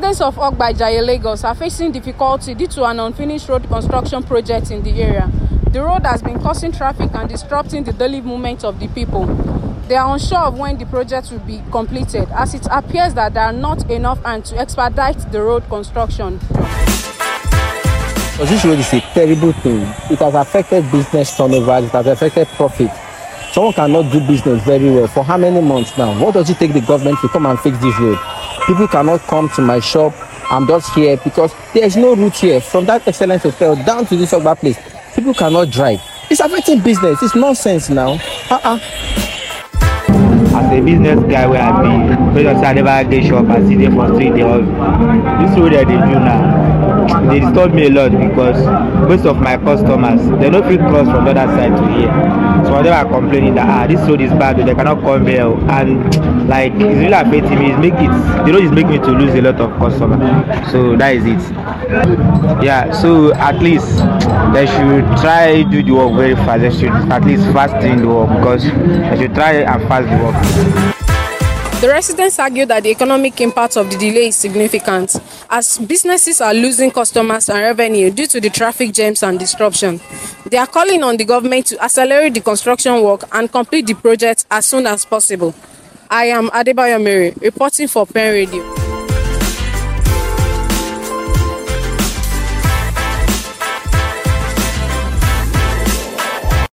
Residents of Ogbajaye, Lagos are facing difficulty due to an unfinished road construction project in the area. The road has been causing traffic and disrupting the daily movement of the people. They are unsure of when the project will be completed, as it appears that there are not enough hands to expedite the road construction. This road is a terrible thing. It has affected business turnover, it has affected profit. Someone cannot do business very well. For how many months now? What does it take the government to come and fix this road? People cannot come to my shop. I'm just here because there is no route here. From that excellent hotel down to this other place, people cannot drive. It's affecting business. It's nonsense now. As a business guy where I be, because I never get shop, I sit there for 3 days. This road that they do now, they disturb me a lot because most of my customers, they don't feel cross from the other side to here. So they are complaining that this road is bad, they cannot come here, and like it's really affecting me. The road is making me to lose a lot of customers. So that is it. Yeah. So at least they should try do the work very fast. They should at least fast in the work because they should try and fast the work. The residents argue that the economic impact of the delay is significant, as businesses are losing customers and revenue due to the traffic jams and disruption. They are calling on the government to accelerate the construction work and complete the project as soon as possible. I am Adebayo Mary, reporting for Pen Radio.